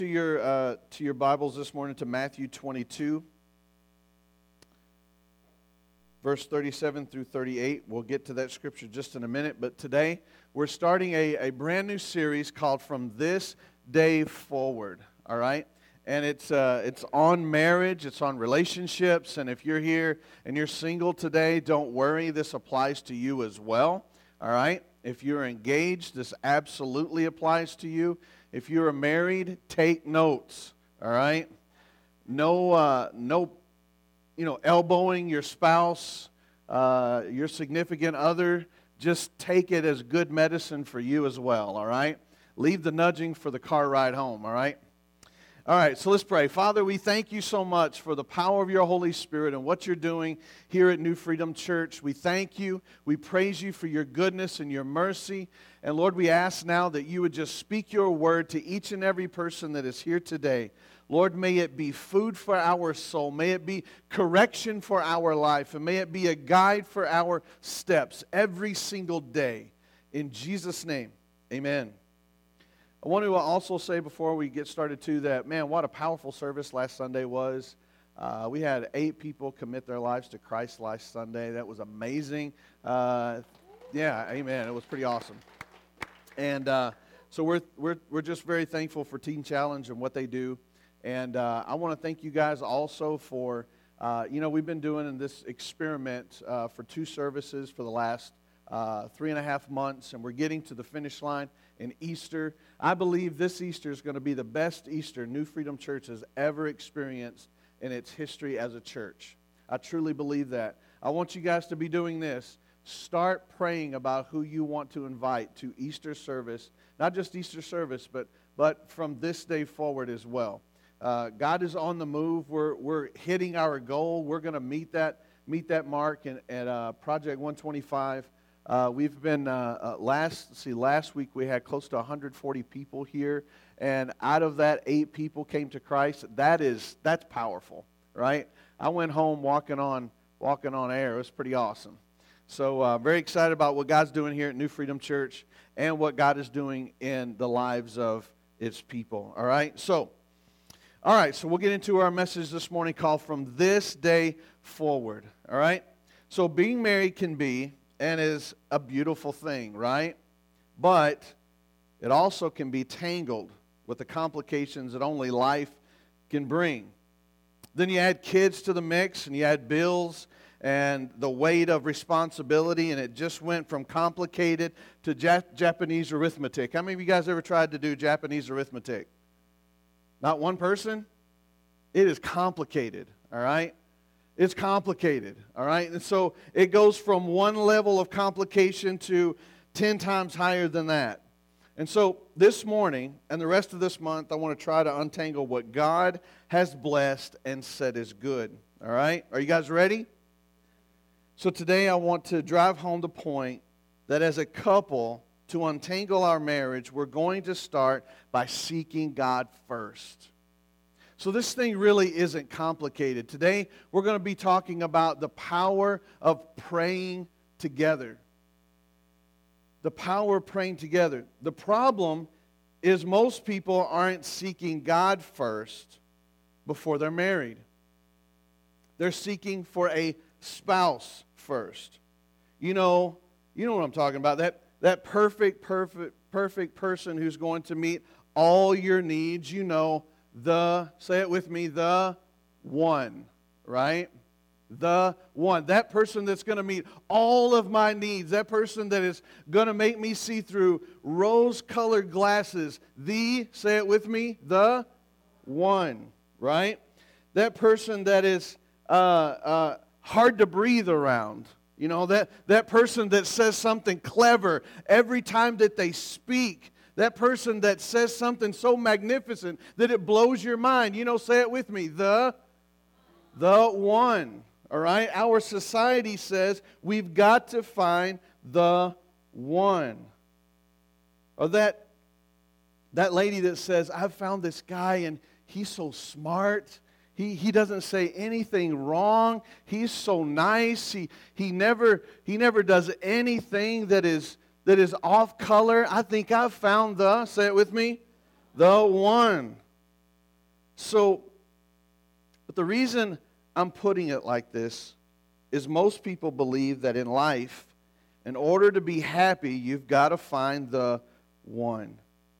To your Bibles this morning to Matthew 22, verse 37 through 38. We'll get to that scripture just in a minute, but today we're starting a brand new series called From This Day Forward, all right? And it's on marriage, it's on relationships, and if you're here and you're single today, don't worry, this applies to you as well, all right? If you're engaged, this absolutely applies to you. If you're married, take notes, all right? No, elbowing your spouse, your significant other. Just take it as good medicine for you as well, all right? Leave the nudging for the car ride home, all right? All right, so let's pray. Father, we thank you so much for the power of your Holy Spirit and what you're doing here at New Freedom Church. We thank you. We praise you for your goodness and your mercy. And Lord, we ask now that you would just speak your word to each and every person that is here today. Lord, may it be food for our soul. May it be correction for our life. And may it be a guide for our steps every single day. In Jesus' name, amen. I want to also say before we get started too that, man, what a powerful service last Sunday was. We had 8 people commit their lives to Christ last Sunday. That was amazing. Yeah, amen. It was pretty awesome. And so we're just very thankful for Teen Challenge and what they do. And I want to thank you guys also for, we've been doing this experiment for 2 services for the last 3.5 months, and we're getting to the finish line in Easter. I believe this Easter is going to be the best Easter New Freedom Church has ever experienced in its history as a church. I truly believe that. I want you guys to be doing this. Start praying about who you want to invite to Easter service. Not just Easter service, but from this day forward as well. God is on the move. We're hitting our goal. We're going to meet that mark at Project 125. We've been, last week we had close to 140 people here, and out of that, 8 people came to Christ. That's powerful, right? I went home walking on air. It was pretty awesome. So very excited about what God's doing here at New Freedom Church and what God is doing in the lives of its people, all right? So we'll get into our message this morning called From This Day Forward, all right? So being married can be and is a beautiful thing, right? But it also can be tangled with the complications that only life can bring. Then you add kids to the mix, and you add bills and the weight of responsibility, and it just went from complicated to Japanese arithmetic. How many of you guys ever tried to do Japanese arithmetic? Not one person? It is complicated, all right? It's complicated, all right? And so it goes from one level of complication to 10 times higher than that. And so this morning and the rest of this month, I want to try to untangle what God has blessed and said is good, all right? Are you guys ready? So today I want to drive home the point that as a couple, to untangle our marriage, we're going to start by seeking God first. So this thing really isn't complicated. Today, we're going to be talking about the power of praying together. The power of praying together. The problem is most people aren't seeking God first before they're married. They're seeking for a spouse first. You know what I'm talking about. That perfect person who's going to meet all your needs, say it with me, the one, right? The one. That person that's going to meet all of my needs. That person that is going to make me see through rose-colored glasses. Say it with me, the one, right? That person that is hard to breathe around. That person that says something clever every time that they speak. That person that says something so magnificent that it blows your mind. Say it with me. The one. All right? Our society says we've got to find the one. Or that lady that says, I've found this guy and he's so smart. He doesn't say anything wrong. He's so nice. He never does anything that is off color. I think I've found say it with me, the one. So, but the reason I'm putting it like this is most people believe that in life, in order to be happy, you've got to find the one.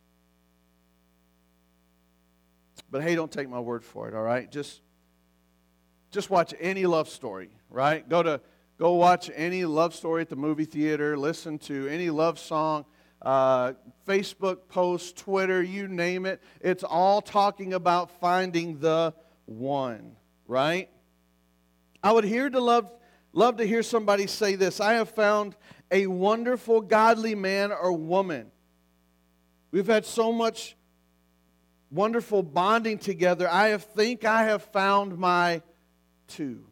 But hey, don't take my word for it, all right? Just watch any love story, right? Go watch any love story at the movie theater, listen to any love song, Facebook post, Twitter, you name it. It's all talking about finding the one, right? I would love to hear somebody say this: I have found a wonderful, godly man or woman. We've had so much wonderful bonding together. I think I have found my two.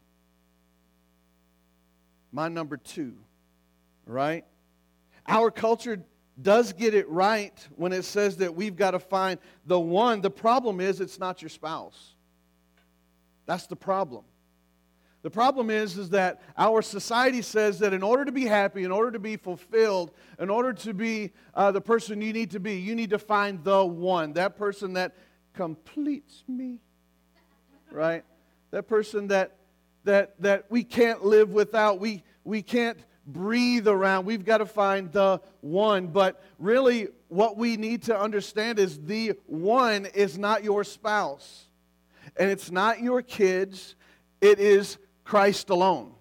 My number two, right? Our culture does get it right when it says that we've got to find the one. The problem is it's not your spouse. That's the problem. The problem is that our society says that in order to be happy, in order to be fulfilled, in order to be the person you need to find the one, that person that completes me, right? That person that we can't live without, we can't breathe around. We've got to find the one. But really, what we need to understand is the one is not your spouse, and it's not your kids. It is Christ alone,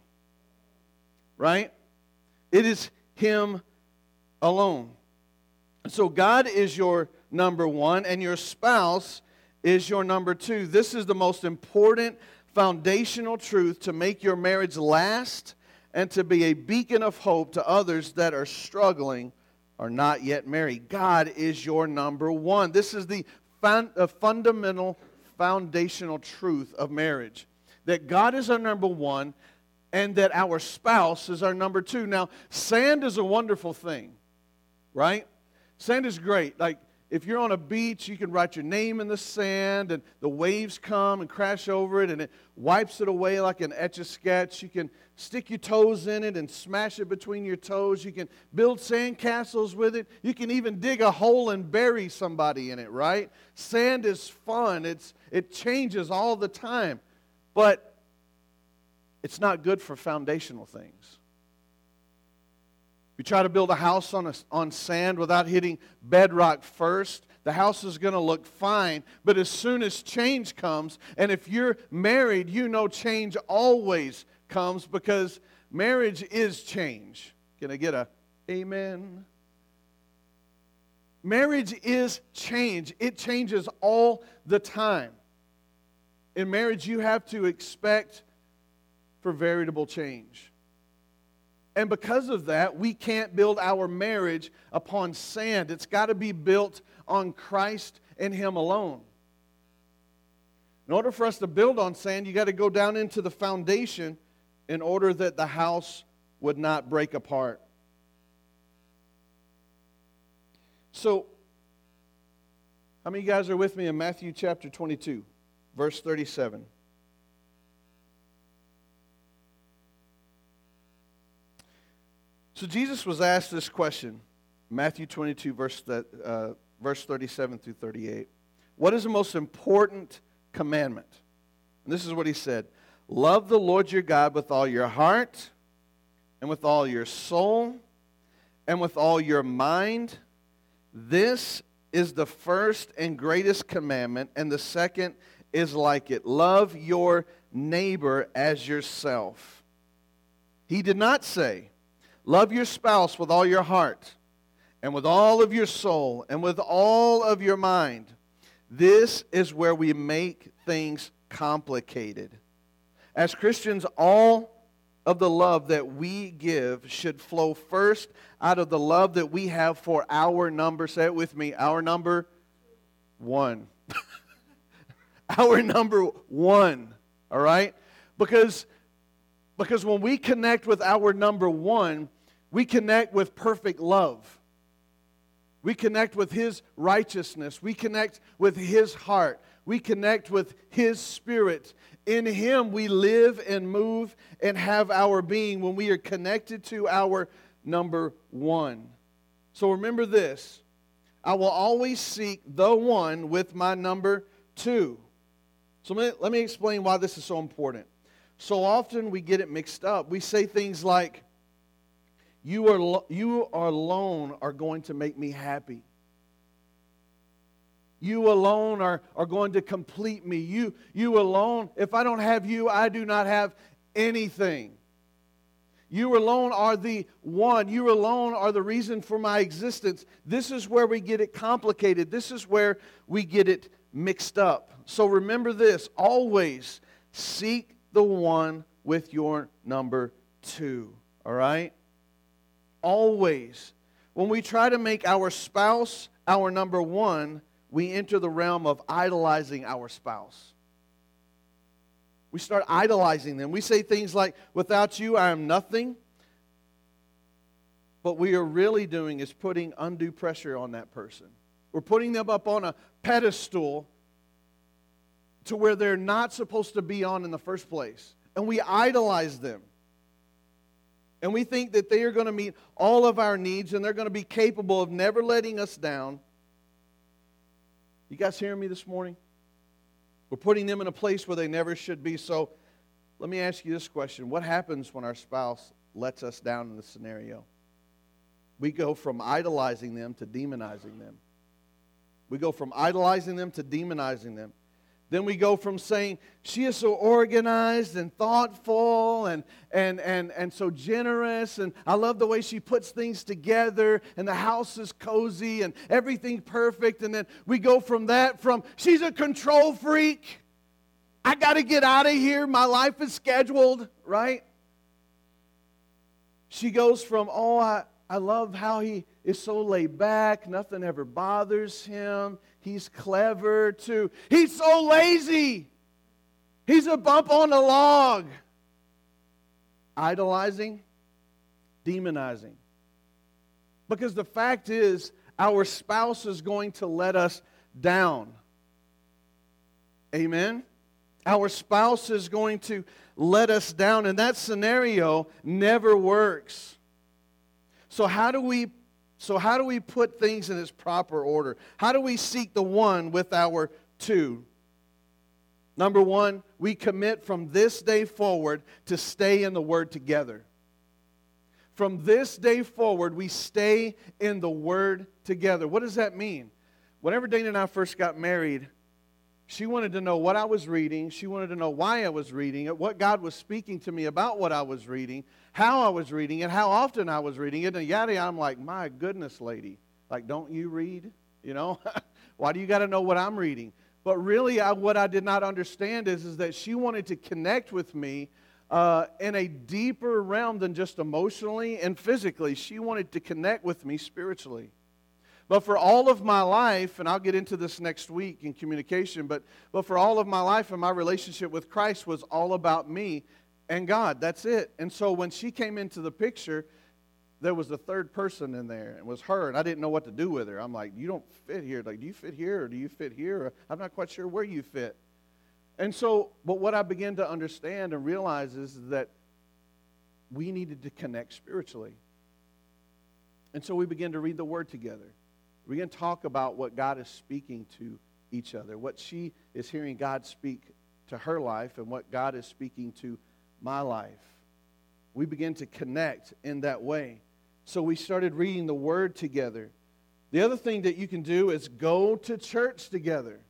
right? It is Him alone. So God is your number one, and your spouse is your number two. This is the most important foundational truth to make your marriage last and to be a beacon of hope to others that are struggling or not yet married. God is your number one. This is the fundamental, foundational truth of marriage. That God is our number one, and that our spouse is our number two. Now, sand is a wonderful thing, right? Sand is great. Like, if you're on a beach, you can write your name in the sand, and the waves come and crash over it, and it wipes it away like an Etch-a-Sketch. You can stick your toes in it and smash it between your toes. You can build sand castles with it. You can even dig a hole and bury somebody in it, right? Sand is fun. It changes all the time. But it's not good for foundational things. If you try to build a house on sand without hitting bedrock first, the house is going to look fine. But as soon as change comes, and if you're married, you know change always comes because marriage is change. Can I get a amen? Marriage is change. It changes all the time. In marriage, you have to expect for variable change. And because of that, we can't build our marriage upon sand. It's got to be built on Christ and Him alone. In order for us to build on sand, you got to go down into the foundation in order that the house would not break apart. So, how many of you guys are with me in Matthew chapter 22? Verse 37. So Jesus was asked this question, Matthew 22, verse 37 through 38. What is the most important commandment? And this is what He said. Love the Lord your God with all your heart, and with all your soul, and with all your mind. This is the first and greatest commandment, and the second is like it. Love your neighbor as yourself. He did not say, love your spouse with all your heart, and with all of your soul, and with all of your mind. This is where we make things complicated. As Christians, all of the love that we give should flow first out of the love that we have for our number. Say it with me, our number one. Our number one, all right? Because when we connect with our number one, we connect with perfect love. We connect with His righteousness. We connect with His heart. We connect with His Spirit. In Him we live and move and have our being when we are connected to our number one. So remember this. I will always seek the one with my number two. So let me explain why this is so important. So often we get it mixed up. We say things like, you alone are going to make me happy. You alone are going to complete me. You alone, if I don't have you, I do not have anything. You alone are the one. You alone are the reason for my existence. This is where we get it complicated. This is where we get it mixed up. So remember this, always seek the one with your number 2. All right? Always. When we try to make our spouse our number 1, we enter the realm of idolizing our spouse. We start idolizing them. We say things like, without you, I am nothing. What we are really doing is putting undue pressure on that person. We're putting them up on a pedestal to where they're not supposed to be on in the first place. And we idolize them. And we think that they are going to meet all of our needs and they're going to be capable of never letting us down. You guys hearing me this morning? We're putting them in a place where they never should be. So let me ask you this question. What happens when our spouse lets us down in this scenario? We go from idolizing them to demonizing them. We go from idolizing them to demonizing them. Then we go from saying, she is so organized and thoughtful and so generous, and I love the way she puts things together, and the house is cozy and everything's perfect. And then we go from that, she's a control freak. I got to get out of here. My life is scheduled, right? She goes from, I love how he is so laid back. Nothing ever bothers him. He's clever, to he's so lazy. He's a bump on the log. Idolizing, demonizing. Because the fact is, our spouse is going to let us down. Amen? Our spouse is going to let us down, and that scenario never works. So how do we put things in its proper order? How do we seek the one with our 2? Number 1, we commit from this day forward to stay in the Word together. From this day forward, we stay in the Word together. What does that mean? Whenever Dana and I first got married, she wanted to know what I was reading. She wanted to know why I was reading it, what God was speaking to me about what I was reading, how I was reading it, how often I was reading it, and yada. I'm like, my goodness, lady. Like, don't you read? You know? Why do you got to know what I'm reading? But really, what I did not understand is that she wanted to connect with me in a deeper realm than just emotionally and physically. She wanted to connect with me spiritually. But for all of my life, and I'll get into this next week in communication, but for all of my life and my relationship with Christ was all about me and God. That's it. And so when she came into the picture, there was a third person in there. It was her, and I didn't know what to do with her. I'm like, you don't fit here. Like, do you fit here or do you fit here? I'm not quite sure where you fit. And so, but what I began to understand and realize is that we needed to connect spiritually. And so we began to read the Word together. We're going to talk about what God is speaking to each other, what she is hearing God speak to her life, and what God is speaking to my life. We begin to connect in that way. So we started reading the Word together. The other thing that you can do is go to church together.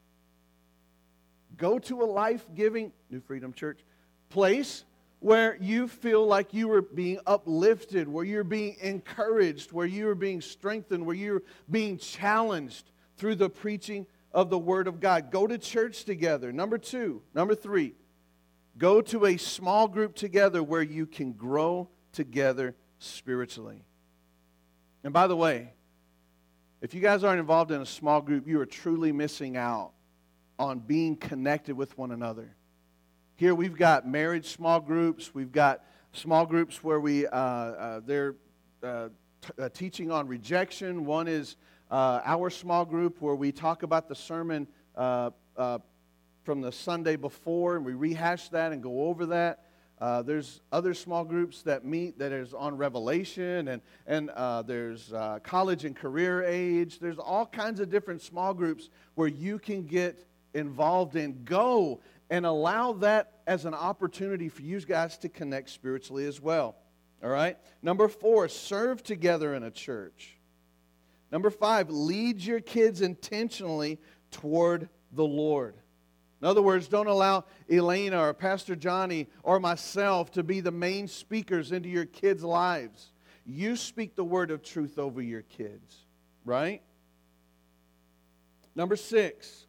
Go to a life-giving, New Freedom Church, place where you feel like you are being uplifted, where you're being encouraged, where you're being strengthened, where you're being challenged through the preaching of the Word of God. Go to church together. Number 3, go to a small group together where you can grow together spiritually. And by the way, if you guys aren't involved in a small group, you are truly missing out on being connected with one another. Here we've got marriage small groups. We've got small groups where they're teaching on rejection. One is our small group where we talk about the sermon from the Sunday before, and we rehash that and go over that. There's other small groups that meet that is on Revelation, and there's college and career age. There's all kinds of different small groups where you can get involved in, go and allow that as an opportunity for you guys to connect spiritually as well. All right? Number 4, serve together in a church. Number 5, lead your kids intentionally toward the Lord. In other words, don't allow Elena or Pastor Johnny or myself to be the main speakers into your kids' lives. You speak the word of truth over your kids, right? Number 6.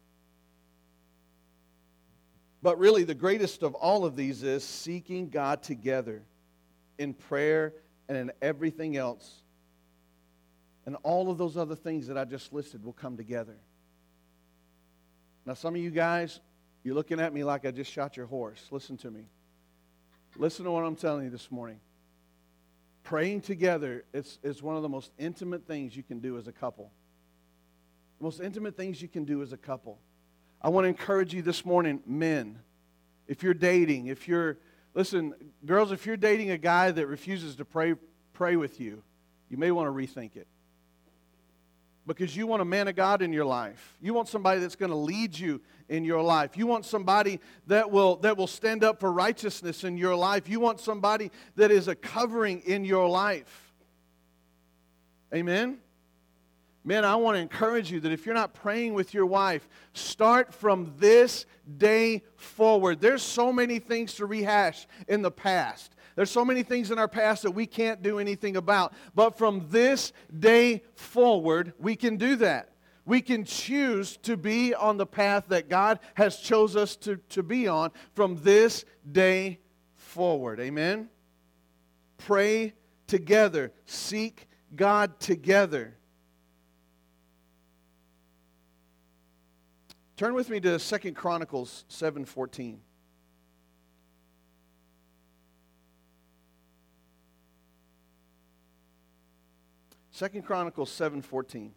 But really, the greatest of all of these is seeking God together in prayer and in everything else. And all of those other things that I just listed will come together. Now, some of you guys, you're looking at me like I just shot your horse. Listen to me. Listen to what I'm telling you this morning. Praying together is one of the most intimate things you can do as a couple. The most intimate things you can do as a couple. I want to encourage you this morning, men, if you're dating, listen, girls, if you're dating a guy that refuses to pray with you, you may want to rethink it. Because you want a man of God in your life. You want somebody that's going to lead you in your life. You want somebody that will stand up for righteousness in your life. You want somebody that is a covering in your life. Amen? Men, I want to encourage you that if you're not praying with your wife, start from this day forward. There's so many things to rehash in the past. There's so many things in our past that we can't do anything about. But from this day forward, we can do that. We can choose to be on the path that God has chose us to be on from this day forward. Amen? Pray together. Seek God together. Turn with me to 2 Chronicles 7:14. 2 Chronicles 7:14.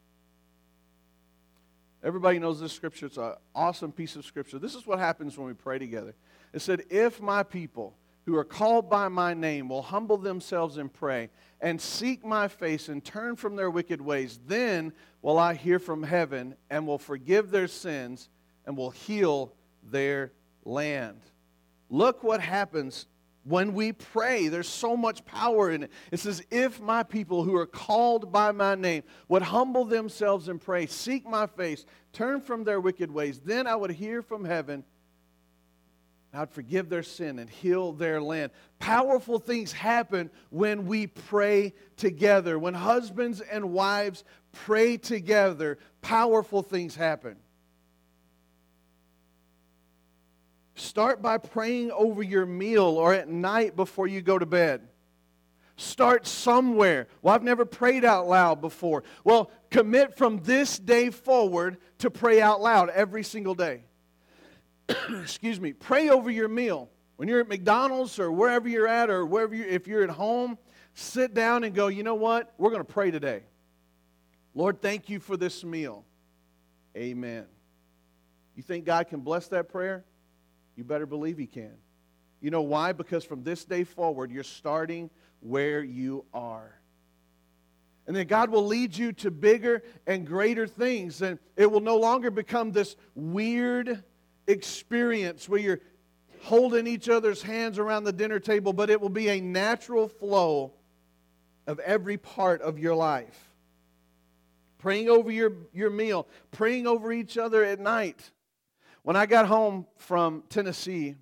Everybody knows this scripture. It's an awesome piece of scripture. This is what happens when we pray together. It said, if my people who are called by my name will humble themselves and pray and seek my face and turn from their wicked ways, then will I hear from heaven and will forgive their sins and will heal their land. Look what happens when we pray. There's so much power in it. It says, if my people who are called by my name would humble themselves and pray, seek my face, turn from their wicked ways, then I would hear from heaven, I'd forgive their sin and heal their land. Powerful things happen when we pray together. When husbands and wives pray together, powerful things happen. Start by praying over your meal or at night before you go to bed. Start somewhere. Well, I've never prayed out loud before. Well, commit from this day forward to pray out loud every single day. Excuse me. Pray over your meal. When you're at McDonald's or wherever you're at or if you're at home, sit down and go, you know what? We're going to pray today. Lord, thank you for this meal. Amen. You think God can bless that prayer? You better believe He can. You know why? Because from this day forward, you're starting where you are. And then God will lead you to bigger and greater things. And it will no longer become this weird experience where you're holding each other's hands around the dinner table, but it will be a natural flow of every part of your life. Praying over your meal, praying over each other at night. When I got home from Tennessee,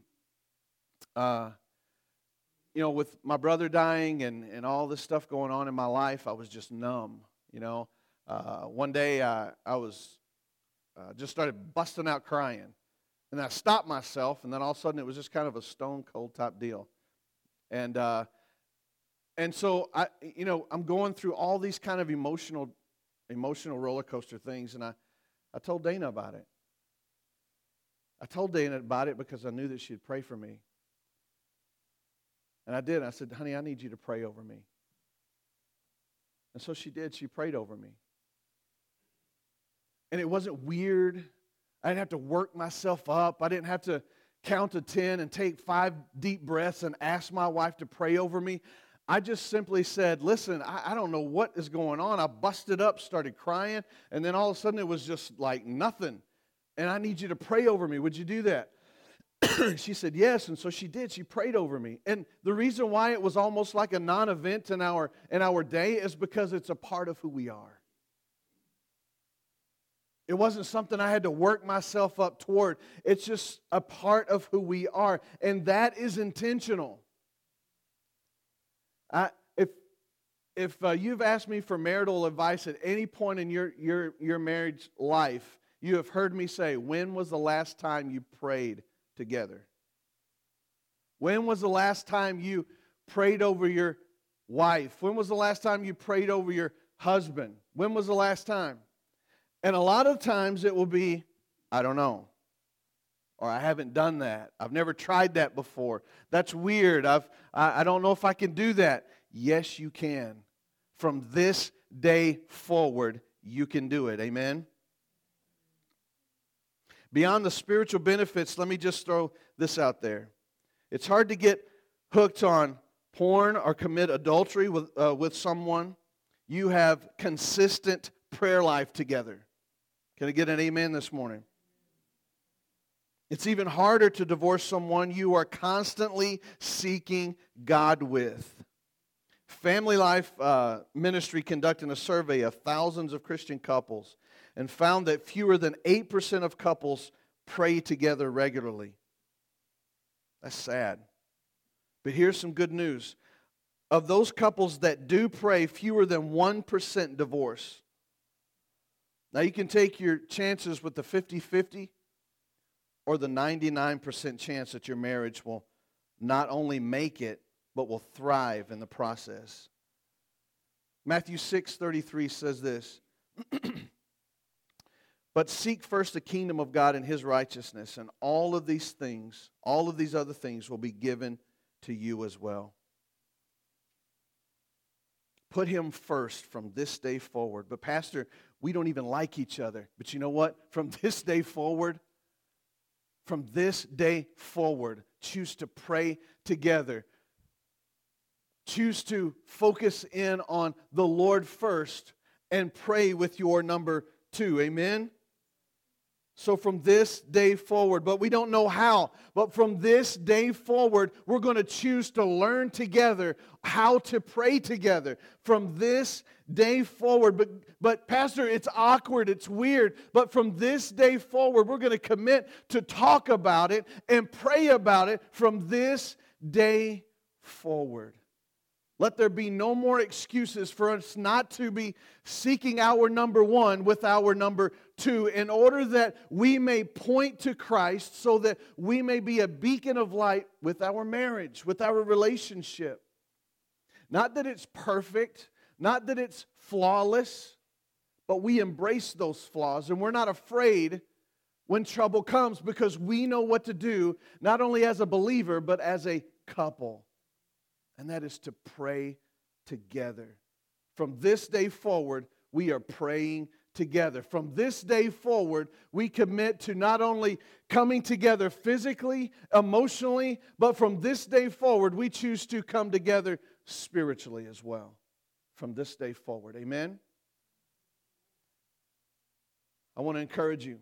with my brother dying and all this stuff going on in my life, I was just numb, One day I was just started busting out crying. And I stopped myself, and then all of a sudden it was just kind of a stone cold type deal. And so I'm going through all these kind of emotional roller coaster things, and I told Dana about it. I told Dana about it because I knew that she'd pray for me. And I did. I said, honey, I need you to pray over me. And so she did. She prayed over me. And it wasn't weird. I didn't have to work myself up. I didn't have to count to 10 and take 5 deep breaths and ask my wife to pray over me. I just simply said, listen, I don't know what is going on. I busted up, started crying, and then all of a sudden it was just like nothing. and I need you to pray over me. Would you do that? She said yes, and so she did. She prayed over me. And the reason why it was almost like a non-event in our day is because it's a part of who we are. It wasn't something I had to work myself up toward. It's just a part of who we are, and that is intentional. If you've asked me for marital advice at any point in your marriage life, you have heard me say, when was the last time you prayed together? When was the last time you prayed over your wife? When was the last time you prayed over your husband? When was the last time? And a lot of times it will be, I don't know, or I haven't done that. I've never tried that before. That's weird. I don't know if I can do that. Yes, you can. From this day forward, you can do it. Amen? Beyond the spiritual benefits, let me just throw this out there. It's hard to get hooked on porn or commit adultery with someone. You have consistent prayer life together. Can I get an amen this morning? It's even harder to divorce someone you are constantly seeking God with. Family Life Ministry conducted a survey of thousands of Christian couples and found that fewer than 8% of couples pray together regularly. That's sad. But here's some good news. Of those couples that do pray, fewer than 1% divorce. Now you can take your chances with the 50-50 or the 99% chance that your marriage will not only make it, but will thrive in the process. Matthew 6:33 says this, but seek first the kingdom of God and His righteousness, and all of these other things will be given to you as well. Put Him first from this day forward. But Pastor, we don't even like each other. But you know what? From this day forward, choose to pray together. Choose to focus in on the Lord first and pray with your number two. Amen? So from this day forward, but we don't know how, but from this day forward, we're going to choose to learn together how to pray together. From this day forward, but Pastor, it's awkward, it's weird, but from this day forward, we're going to commit to talk about it and pray about it from this day forward. Let there be no more excuses for us not to be seeking our number one with our number two, in order that we may point to Christ, so that we may be a beacon of light with our marriage, with our relationship. Not that it's perfect, not that it's flawless, but we embrace those flaws, and we're not afraid when trouble comes, because we know what to do, not only as a believer, but as a couple. And that is to pray together. From this day forward, we are praying together. From this day forward, we commit to not only coming together physically, emotionally, but from this day forward, we choose to come together spiritually as well. From this day forward. Amen? I want to encourage you.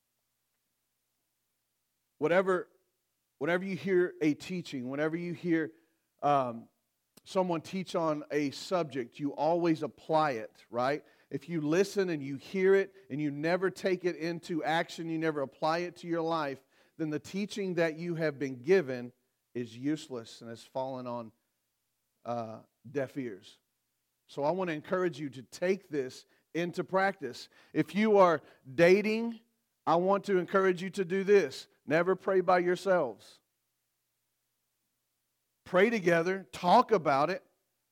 Whenever you hear a teaching, whenever you hear someone teach on a subject, you always apply it, right? If you listen and you hear it and you never take it into action, you never apply it to your life, then the teaching that you have been given is useless and has fallen on deaf ears. So I want to encourage you to take this into practice. If you are dating, I want to encourage you to do this. Never pray by yourselves. Pray together, talk about it,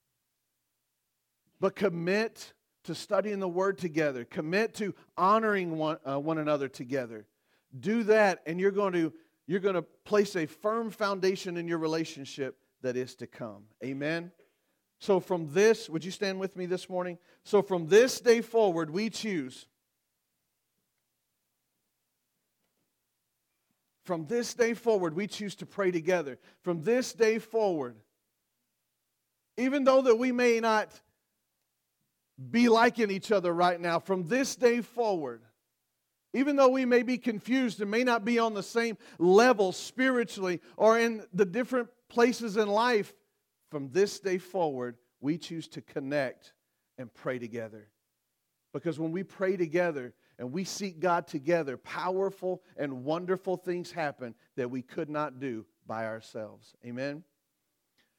but commit to studying the Word together. Commit to honoring one another together. Do that, and you're going to place a firm foundation in your relationship that is to come. Amen? So from this, would you stand with me this morning? So from this day forward, we choose. From this day forward, we choose to pray together. From this day forward, even though that we may not be liking each other right now, from this day forward, Even though we may be confused and may not be on the same level spiritually or in the different places in life, from this day forward, we choose to connect and pray together. Because when we pray together and we seek God together, powerful and wonderful things happen that we could not do by ourselves. Amen?